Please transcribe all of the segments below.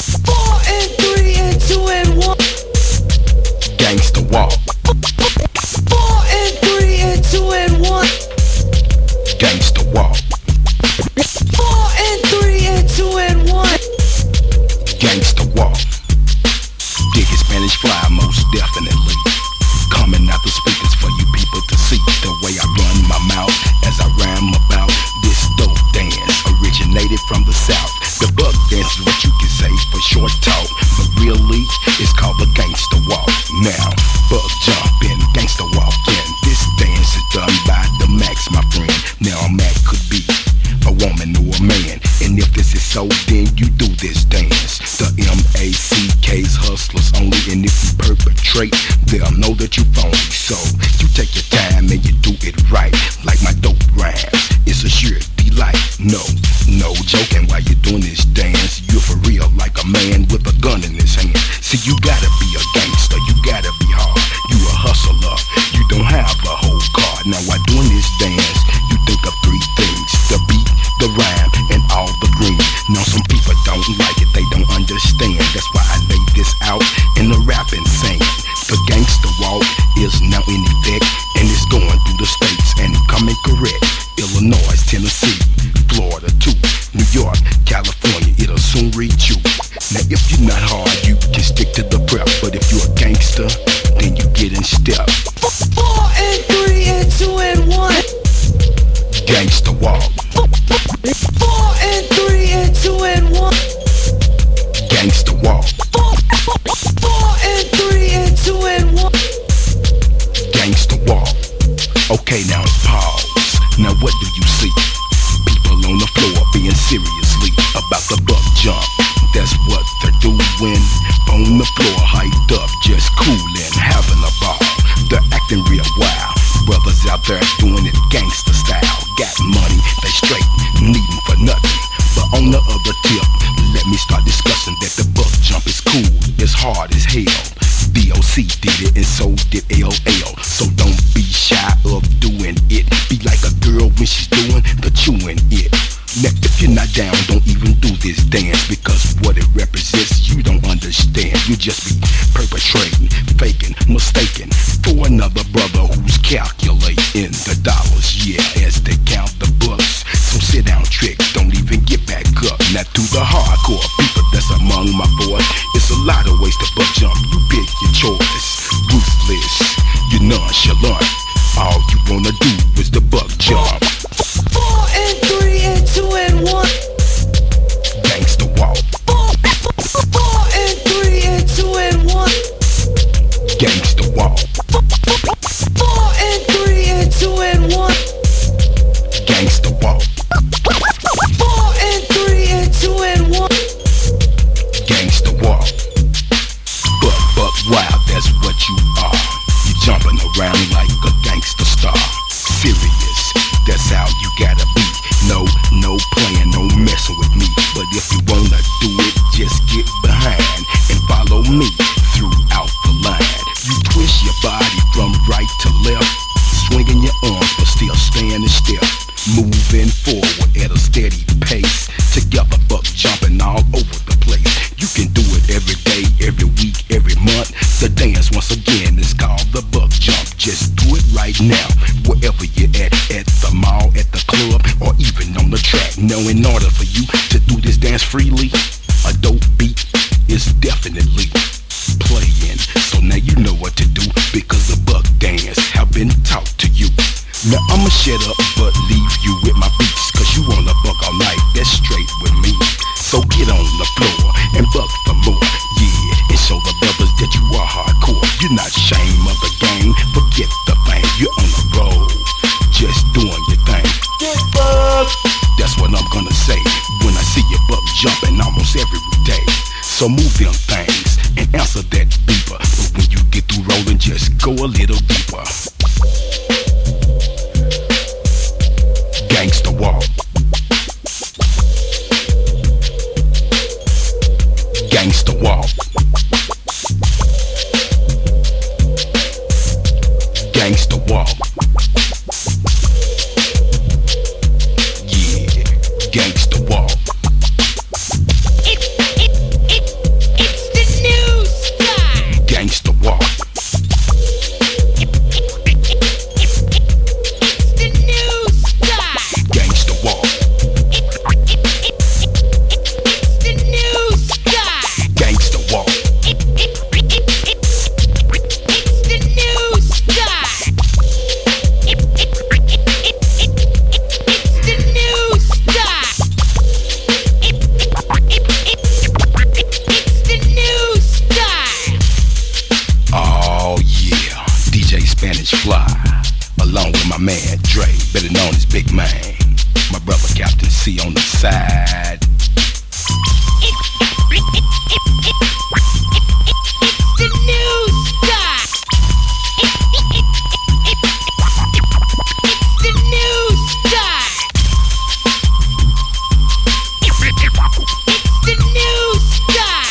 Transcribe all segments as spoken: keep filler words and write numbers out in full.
Four and three and two and one. Gangsta walk. Four and three and two and one. Gangsta walk. Four and three and two and one. Gangsta walk. Dig it Spanish fly, most definitely. Coming out the speakers for you people to see the way I run my mouth as I rhyme about this dope dance. Originated from the south. The buck dance is what you can say for short talk, but really it's called the gangsta walk. Now, buck jumping, gangsta walking. This dance is done by the Max, my friend. Now a Mac could be a woman or a man, and if this is so, then you do this dance. The M A C K's hustlers only, and if you perpetrate, they'll know that you phony. So you take your time and you do it right, like my dope rhymes. It's a sure delight. No, no joking while you're doing this dance. You're for real, like a man with a gun in his hand. See, you gotta be a gangster, you gotta be hard. You a hustler, you don't have a whole card. Now while doing this dance, you think of three things: the beat, the rhyme, and all the green. Now some people don't like it, they don't understand. That's why I lay this out in the rapping saying the gangsta walk is now in effect, and it's going through the states and coming correct. Illinois, Tennessee, Florida too, New York, California, it'll soon reach you. Now if you're not hard, you can stick to the prep, but if you're a gangster, then you get in step. Four and three and two and one. Gangsta walk. Four and three and two and one. Gangsta walk. Four and three and two and one. Gangsta walk. Okay, now pause. Now what do you see? People on the floor being seriously about the buck jump. That's what they're doing. On the floor, hyped up, just coolin', having a ball. They're acting real wild. Brothers out there doing it gangsta style. Got money, they straight, needin' for nothing. But on the other tip, let me start discussing that the buck jump is cool, it's hard as hell. D O C did it and so did L L. So don't be shy of doing it. Be like a girl when she's doing the chewing it. Now if you're not down, don't even do this dance, because what it represents you don't understand. You just be perpetrating, faking, mistaken for another brother who's calculating the dollars, yeah, as they count the bucks. So sit down, trick, don't even get back up. Now to the hardcore people that's among my boys, it's a lot of ways to buck jump. You pick your choice. Ruthless, you nonchalant. All you wanna do is the buck jump. Four and three and two and one. Gangsta walk. Four and three and two and one. Gangsta walk. Four and three and two and one. Gangsta walk. Four and three and two and one. Gangsta walk. Buck, buck wild, that's what you are. You jumping around like a gangsta star. Serious, that's how you gotta be. No, no playing, no messing with me. But if you wanna do it, just get behind and follow me throughout the line. You twist your body from right to left, swinging your arms but still staying in step. Moving forward at a steady pace, together buck jumping all over the place. You can do it every day, every week, every month. The dance once again is called the buck jump. Just do it right now, wherever you're at, at the mall, at the club, or even on the track. Now in order for you to do this dance freely, a dope beat is definitely playing. So now you know what to do, because the buck dance have been taught to you. Now I'ma shut up but leave you with my beats, cause you wanna buck all night, that's straight with me. So get on the floor and buck for more, yeah, and show the brothers that you are hardcore. You're not ashamed of the game, forget the fame. You're on the road, just doing your thing. Get bucked, that's what I'm gonna say when I see your buck jumping almost every day. So move them things and answer that beeper, but when you get through rolling, just go a little deeper. Gangsta walk. Gangsta walk. Gangsta walk. Yeah, gangsta walk. see on the side. The new style. The new style. It's the new style.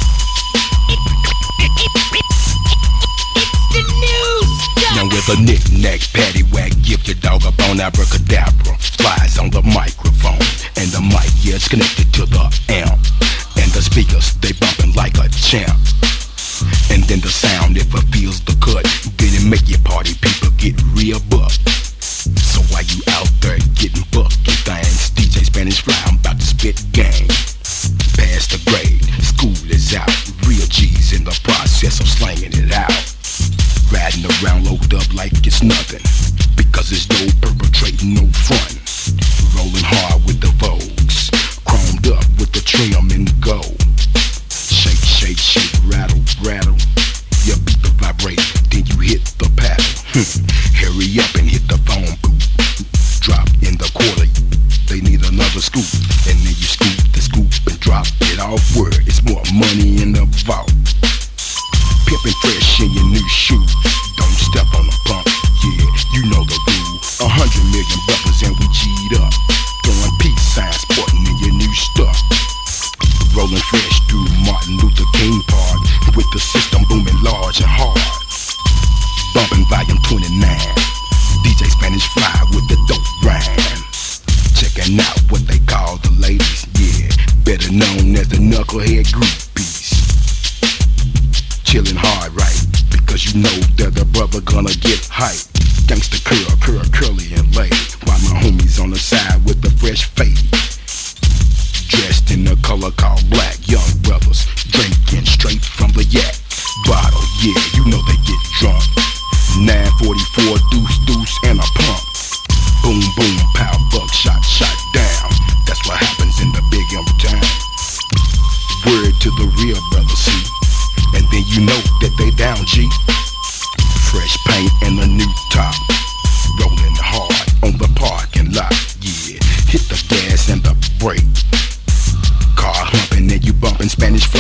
It's the new style. Now with a knick-knack, paddywhack, give your dog a bone, abracadabra. Flies on the microphone, and the mic, yeah, it's connected to the amp. And the speakers, they bumping like a champ. And then the sound, if it feels the cut, then it make your party people get real bucked. So while you out there getting bucked things, D J Spanish Fly, I'm about to spit game. Pass the grade, school is out. Real G's in the process of slanging it out. Riding around loaded up like it's nothing, because it's no perpetrating, no fun. Rolling hard with the Vogues, chromed up with the trim and gold. Shake, shake, shake, rattle, rattle. You beat the vibrate, then you hit the paddle. Hurry up and hit the phone booth. Drop in the quarter, they need another scoop. And then you scoop the scoop and drop it off where it's more money in the vault. Pimpin' fresh in your new shoes. Don't step on the pump, yeah, you know the rule. A hundred million brothers and we G'd up. Throwing peace signs, sporting in your new stuff. Rolling fresh through Martin Luther King Park, with the system booming large and hard. Bumping volume twenty-nine, D J Spanish Fly with the dope rhyme. Checking out what they call the ladies, yeah, better known as the knucklehead groupies. Chillin' hard, right? Because you know that the brother gonna get hype. Gangsta curl, curl, curly and laid, while my homies on the side with the fresh fade. Dressed in a color called black, young brothers drinking straight from the yak bottle. Yeah, you know they get drunk. nine forty-four, deuce, deuce, and a pump. Boom, boom, pow, buckshot, shot down. That's what happens in the big M town. Word to the real brothers, see. And then you know that they down, G. Fresh paint and a new top. Rolling hard on the parking lot, yeah. Hit the gas and the brake. Car humping and you bumping Spanish